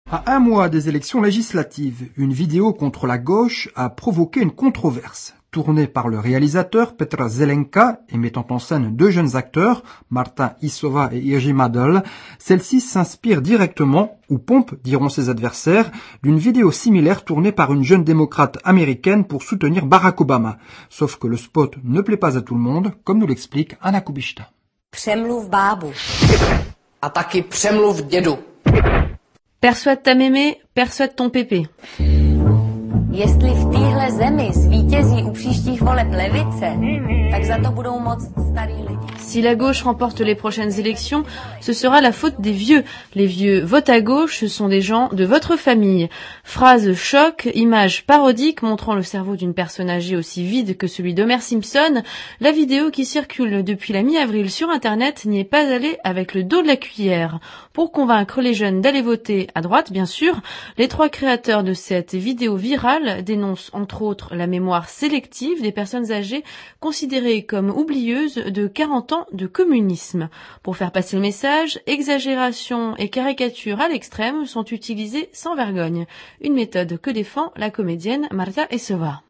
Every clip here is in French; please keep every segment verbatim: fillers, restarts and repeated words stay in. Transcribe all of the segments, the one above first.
À un mois des élections législatives, une vidéo contre la gauche a provoqué une controverse. Tournée par le réalisateur Petr Zelenka et mettant en scène deux jeunes acteurs, Marta Isova et Jiří Madl, celle-ci s'inspire directement, ou pompe, diront ses adversaires, d'une vidéo similaire tournée par une jeune démocrate américaine pour soutenir Barack Obama. Sauf que le spot ne plaît pas à tout le monde, comme nous l'explique Anna Kubišta. Přemluv bábu. A taky přemluv dědu. Persuade ta mémé, persuade ton pépé. Jestli v téhle zemi zvítězí u příštích voleb levice, tak za to budou moc starý lidi. Si la gauche remporte les prochaines élections, ce sera la faute des vieux. Les vieux votent à gauche, ce sont des gens de votre famille. Phrase choc, image parodique montrant le cerveau d'une personne âgée aussi vide que celui d'Homer Simpson. La vidéo qui circule depuis la mi-avril sur Internet n'y est pas allée avec le dos de la cuillère. Pour convaincre les jeunes d'aller voter à droite, bien sûr, les trois créateurs de cette vidéo virale dénoncent entre autres la mémoire sélective des personnes âgées considérées comme oublieuses de quarante ans de communisme. Pour faire passer le message, exagération et caricature à l'extrême sont utilisées sans vergogne. Une méthode que défend la comédienne Marta Isova.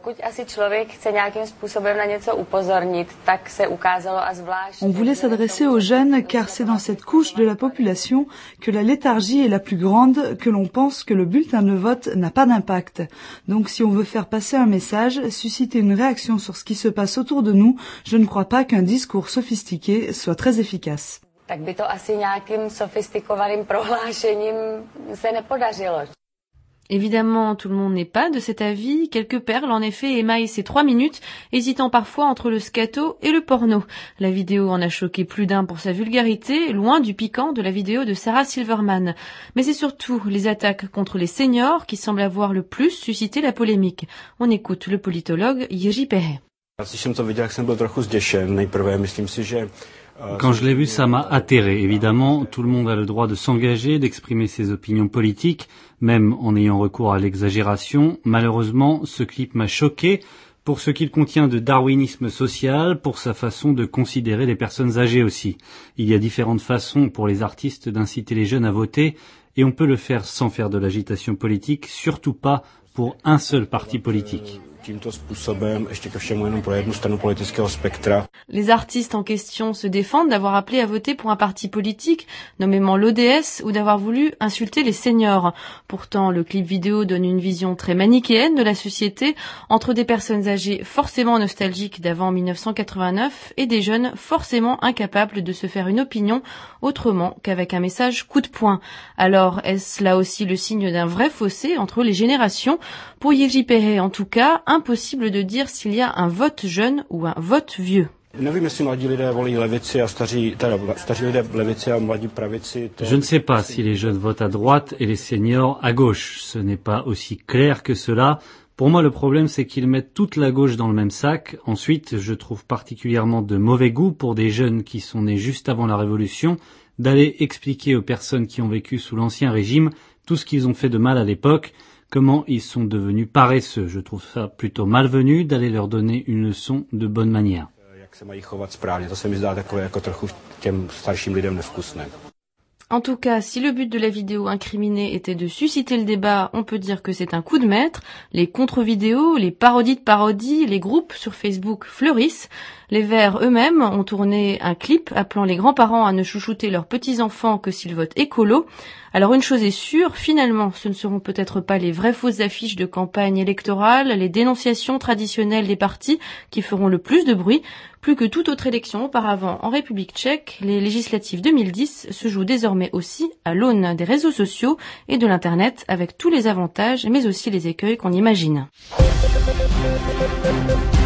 On voulait s'adresser aux jeunes car c'est dans cette couche de la population que la léthargie est la plus grande, que l'on pense que le bulletin de vote n'a pas d'impact. Donc si on veut faire passer un message, susciter une réaction sur ce qui se passe autour de nous, je ne crois pas qu'un discours sophistiqué soit très efficace. Tak by to asi nějakým sofistikovaným prohlášením se nepodařilo. Évidemment, tout le monde n'est pas de cet avis. Quelques perles, en effet, émaillent ces trois minutes, hésitant parfois entre le scato et le porno. La vidéo en a choqué plus d'un pour sa vulgarité, loin du piquant de la vidéo de Sarah Silverman. Mais c'est surtout les attaques contre les seniors qui semblent avoir le plus suscité la polémique. On écoute le politologue Jiří Perret. Quand je l'ai vu, ça m'a atterré. Évidemment, tout le monde a le droit de s'engager, d'exprimer ses opinions politiques, même en ayant recours à l'exagération. Malheureusement, ce clip m'a choqué pour ce qu'il contient de darwinisme social, pour sa façon de considérer les personnes âgées aussi. Il y a différentes façons pour les artistes d'inciter les jeunes à voter, et on peut le faire sans faire de l'agitation politique, surtout pas pour un seul parti politique. Les artistes en question se défendent d'avoir appelé à voter pour un parti politique, nommément l'O D S, ou d'avoir voulu insulter les seniors. Pourtant, le clip vidéo donne une vision très manichéenne de la société, entre des personnes âgées forcément nostalgiques d'avant mille neuf cent quatre-vingt-neuf et des jeunes forcément incapables de se faire une opinion autrement qu'avec un message coup de poing. Alors, est-ce là aussi le signe d'un vrai fossé entre les générations? Pour Jiří Perret, en tout cas, impossible de dire s'il y a un vote jeune ou un vote vieux. Je ne sais pas si les jeunes votent à droite et les seniors à gauche. Ce n'est pas aussi clair que cela. Pour moi, le problème, c'est qu'ils mettent toute la gauche dans le même sac. Ensuite, je trouve particulièrement de mauvais goût pour des jeunes qui sont nés juste avant la Révolution d'aller expliquer aux personnes qui ont vécu sous l'Ancien Régime tout ce qu'ils ont fait de mal à l'époque. Comment ils sont devenus paresseux. Je trouve ça plutôt malvenu d'aller leur donner une leçon de bonne manière. En tout cas, si le but de la vidéo incriminée était de susciter le débat, on peut dire que c'est un coup de maître. Les contre-vidéos, les parodies de parodies, les groupes sur Facebook fleurissent. Les Verts eux-mêmes ont tourné un clip appelant les grands-parents à ne chouchouter leurs petits-enfants que s'ils votent écolo. Alors une chose est sûre, finalement, ce ne seront peut-être pas les vraies fausses affiches de campagne électorale, les dénonciations traditionnelles des partis qui feront le plus de bruit. Plus que toute autre élection auparavant en République tchèque, les législatives deux mille dix se jouent désormais aussi à l'aune des réseaux sociaux et de l'Internet avec tous les avantages mais aussi les écueils qu'on imagine.